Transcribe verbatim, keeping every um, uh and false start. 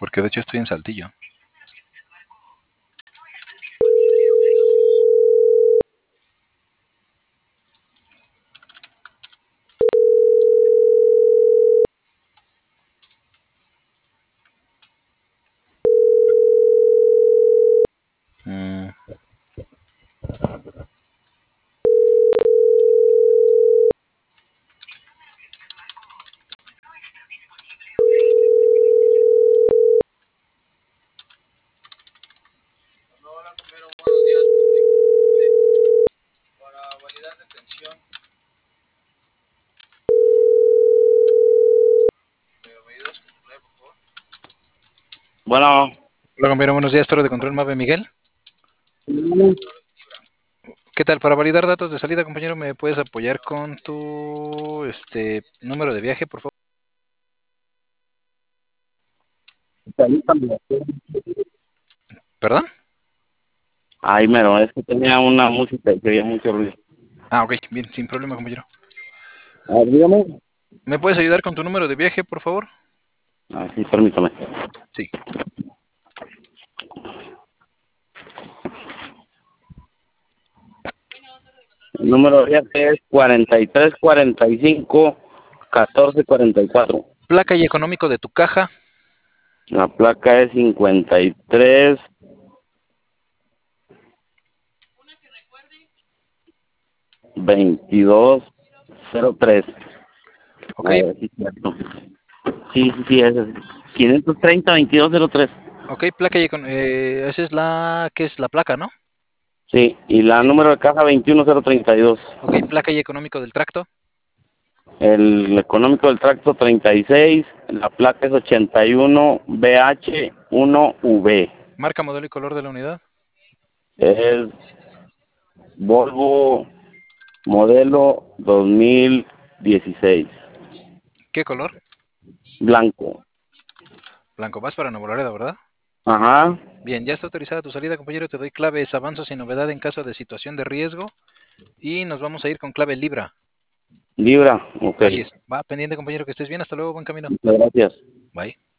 porque de hecho estoy en Saltillo. Mm. Hola, compañero, buenos días. Para validar detención. ¿Me ayudas con tu por favor? Bueno. Hola, compañero, buenos días, Torre de Control Mave Miguel. ¿Qué tal? Para validar datos de salida, compañero, ¿me puedes apoyar con tu este número de viaje, por favor? ¿Perdón? Ay, mero, es que tenía una música y quería mucho ruido. Ah, ok, bien, sin problema, compañero. A ver, dígame. ¿Me puedes ayudar con tu número de viaje, por favor? Ah, sí, permítame. Sí. El número de viaje es cuarenta y tres cuarenta y cinco catorce cuarenta y cuatro. Placa y económico de tu caja. La placa es cincuenta y tres veintidós cero tres. Ok. A ver, sí, cierto. Sí, sí, sí, es quinientos treinta veintidós cero tres. Ok, placa y económico. Eh, esa es la... ¿Qué es la placa, no? Sí, y la Bien. número de caja veintiuno cero treinta y dos. Ok, placa y económico del tracto. El económico del tracto treinta y seis, la placa es ochenta y uno B H uno V. Marca, modelo y color de la unidad. Es Volvo modelo dos mil dieciséis. ¿Qué color? Blanco. Blanco. Vas para Nuevo Laredo, ¿verdad? Ajá. Bien, ya está autorizada tu salida, compañero. Te doy claves, avanzo sin novedad en caso de situación de riesgo. Y nos vamos a ir con clave Libra. Libra, ok. Así es. Va pendiente, compañero, que estés bien. Hasta luego, buen camino. Muchas gracias. Bye.